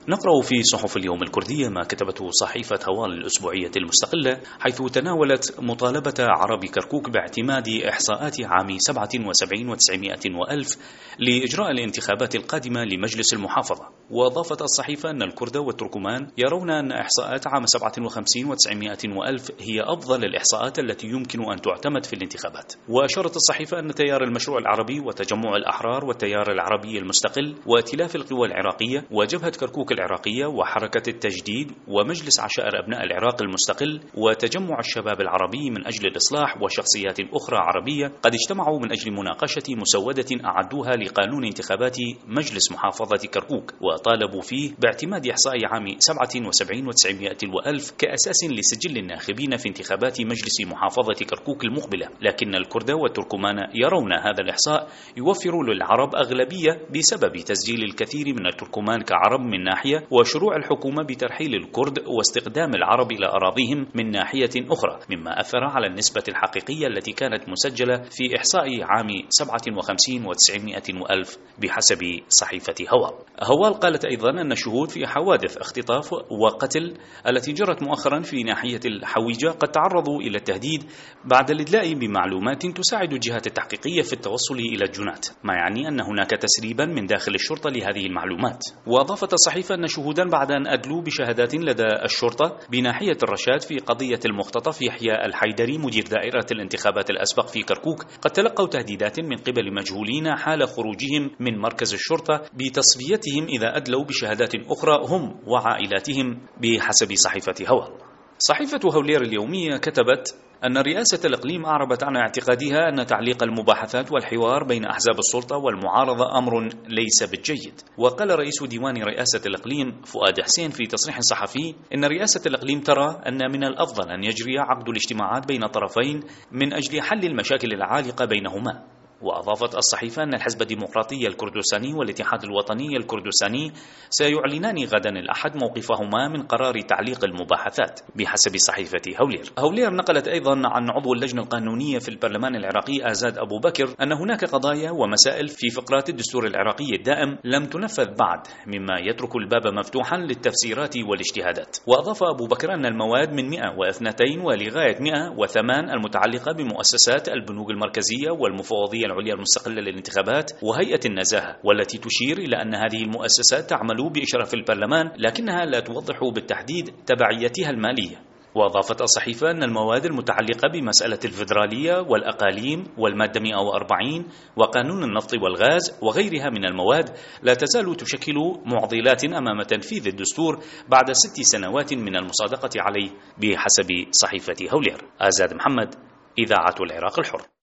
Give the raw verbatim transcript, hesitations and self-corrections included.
نقرأ في صحف اليوم الكردية ما كتبته صحيفة هوال الأسبوعية المستقلة، حيث تناولت مطالبة عرب كركوك باعتماد إحصاءات عام سبعة وسبعين وتسعمائة وألف لإجراء الانتخابات القادمة لمجلس المحافظة. وأضافت الصحيفة أن الكرد والتركمان يرون أن إحصاءات عام سبعة وخمسين وتسعمائة وألف هي أفضل الإحصاءات التي يمكن أن تعتمد في الانتخابات. وأشارت الصحيفة أن تيار المشروع العربي وتجمع الأحرار والتيار العربي المستقل وائتلاف القوى العراقية وجبهة كركوك العراقية وحركة التجديد ومجلس عشائر أبناء العراق المستقل وتجمع الشباب العربي من أجل الإصلاح وشخصيات أخرى عربية قد اجتمعوا من أجل مناقشة مسودة أعدوها لقانون انتخابات مجلس محافظة كركوك، وطالبوا فيه باعتماد إحصاء عام سبعة وسبعين وتسعمائة وألف كأساس لسجل الناخبين في انتخابات مجلس محافظة كركوك المقبلة. لكن الكرد والتركمان يرون هذا الإحصاء يوفر للعرب أغلبية بسبب تسجيل الكثير من التركمان كعرب من ناحية، وشروع الحكومة بترحيل الكرد واستخدام العرب إلى أراضيهم من ناحية أخرى، مما أثر على النسبة الحقيقية التي كانت مسجلة في إحصاء عام سبعة وخمسين وتسعمائة وألف بحسب صحيفة هوال. هوال قالت أيضا أن الشهود في حوادث اختطاف وقتل التي جرت مؤخرا في ناحية الحويجة قد تعرضوا إلى التهديد بعد الإدلاء بمعلومات تساعد الجهات التحقيقية في التوصل إلى الجنات، ما يعني أن هناك تسريبا من داخل الشرطة لهذه المعلومات. وأضافت الصحيفة أن شهودا بعد أن أدلوا بشهادات لدى الشرطة بناحية الرشاد في قضية المختطف يحيى الحيدري مدير دائرة الانتخابات الأسبق في كركوك قد تلقوا تهديدات من قبل مجهولين حال خروجهم من مركز الشرطة بتصفيتهم إذا أدلوا بشهادات أخرى هم وعائلاتهم بحسب صحيفة هوال. صحيفة هولير اليومية كتبت أن رئاسة الإقليم أعربت عن اعتقادها أن تعليق المباحثات والحوار بين أحزاب السلطة والمعارضة أمر ليس بالجيد. وقال رئيس ديوان رئاسة الإقليم فؤاد حسين في تصريح صحفي إن رئاسة الإقليم ترى أن من الأفضل أن يجري عقد الاجتماعات بين الطرفين من أجل حل المشاكل العالقة بينهما. وأضافت الصحيفة أن الحزب الديمقراطي الكردستاني والاتحاد الوطني الكردستاني سيعلنان غدا الأحد موقفهما من قرار تعليق المباحثات بحسب صحيفة هولير. هولير نقلت أيضا عن عضو اللجنة القانونية في البرلمان العراقي آزاد أبو بكر أن هناك قضايا ومسائل في فقرات الدستور العراقي الدائم لم تنفذ بعد، مما يترك الباب مفتوحا للتفسيرات والاجتهادات. وأضاف أبو بكر أن المواد من مئة واثنين ولغاية مئة وثمانية المتعلقة بمؤسسات البنوك المركزية والمفوضية العليا المستقلة للانتخابات وهيئة النزاهة، والتي تشير إلى أن هذه المؤسسات تعمل بإشراف البرلمان لكنها لا توضح بالتحديد تبعيتها المالية. وأضافت الصحيفة أن المواد المتعلقة بمسألة الفيدرالية والأقاليم والمادة مئة وأربعين وقانون النفط والغاز وغيرها من المواد لا تزال تشكل معضلات أمام تنفيذ الدستور بعد ست سنوات من المصادقة عليه بحسب صحيفة هولير. آزاد محمد، إذاعة العراق الحر.